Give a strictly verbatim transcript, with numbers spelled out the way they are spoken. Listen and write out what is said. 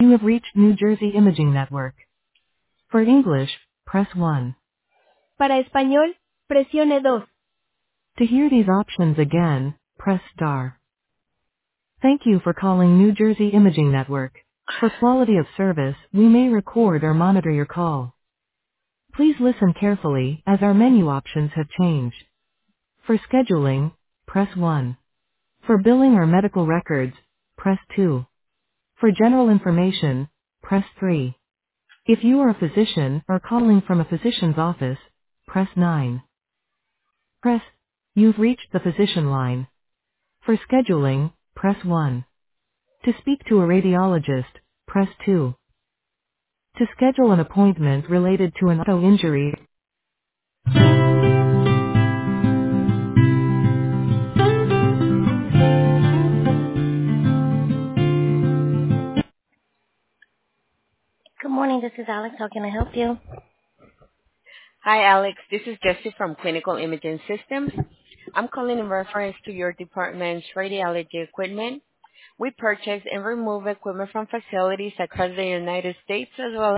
You have reached New Jersey Imaging Network. For English, press one. Para español, presione dos. To hear these options again, press star. Thank you for calling New Jersey Imaging Network. For quality of service, we may record or monitor your call. Please listen carefully, as our menu options have changed. For scheduling, press one. For billing or medical records, press two. For general information, press three. If you are a physician or calling from a physician's office, press nine. Press. You've reached the physician line. For scheduling, press one. To speak to a radiologist, press two. To schedule an appointment related to an auto injury. Good morning, this is Alex. How can I help you? Hi, Alex. This is Jessie from Clinical Imaging Systems. I'm calling in reference to your department's radiology equipment. We purchase and remove equipment from facilities across the United States as well